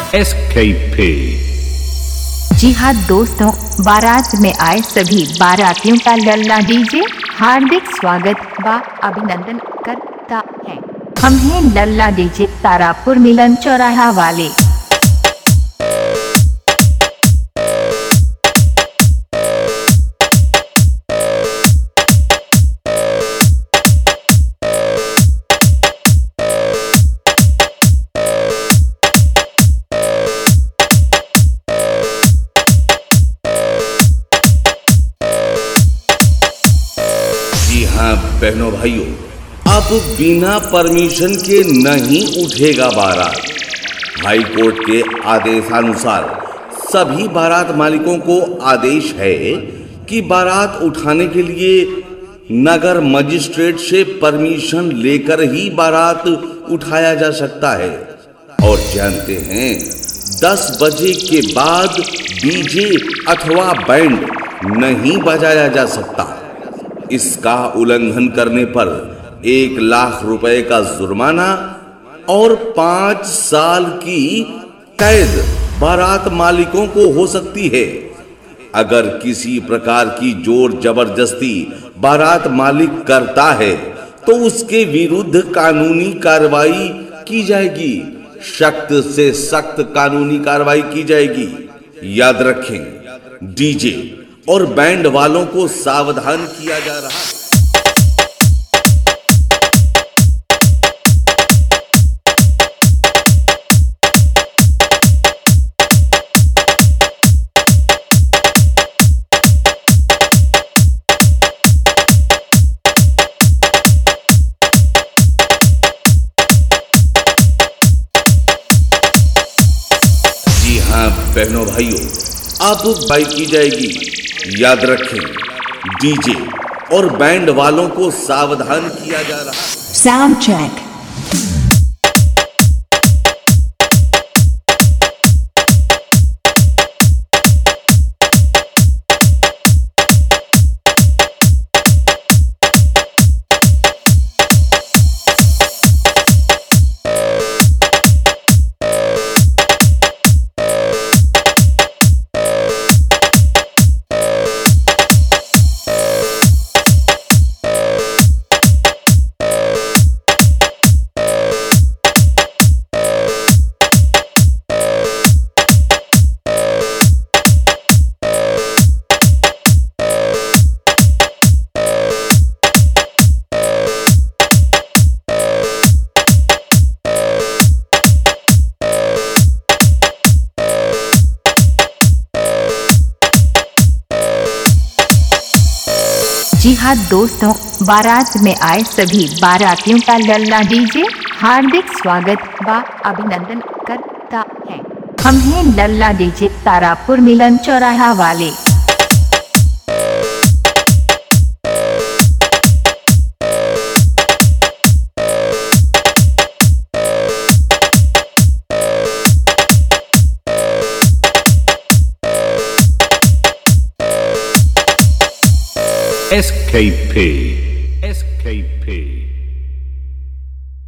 SKP। जी हाँ दोस्तों, बारात में आए सभी बारातियों का लल्ला डीजे हार्दिक स्वागत व अभिनंदन करता है। हम हैं लल्ला डीजे तारापुर मिलन चौराहा वाले। बहनों भाइयों, अब बिना परमिशन के नहीं उठेगा बारात। हाई कोर्ट के आदेशानुसार सभी बारात मालिकों को आदेश है कि बारात उठाने के लिए नगर मजिस्ट्रेट से परमिशन लेकर ही बारात उठाया जा सकता है। और जानते हैं, 10 बजे के बाद डीजे अथवा बैंड नहीं बजाया जा सकता। इसका उल्लंघन करने पर 1 लाख रुपए का जुर्माना और 5 साल की कैद बारात मालिकों को हो सकती है। अगर किसी प्रकार की जोर जबरदस्ती बारात मालिक करता है तो उसके विरुद्ध कानूनी कार्रवाई की जाएगी, सख्त से सख्त कानूनी कार्रवाई की जाएगी। याद रखें, डीजे और बैंड वालों को सावधान किया जा रहा है। जी हाँ बहनों भाइयों, अब बाइक की जाएगी। याद रखें, डीजे और बैंड वालों को सावधान किया जा रहा है। Sound check. जी हाँ दोस्तों, बारात में आए सभी बारातियों का लल्ला डीजे हार्दिक स्वागत व अभिनंदन करता है। हम हैं लल्ला डीजे तारापुर मिलन चौराहा वाले। SKP।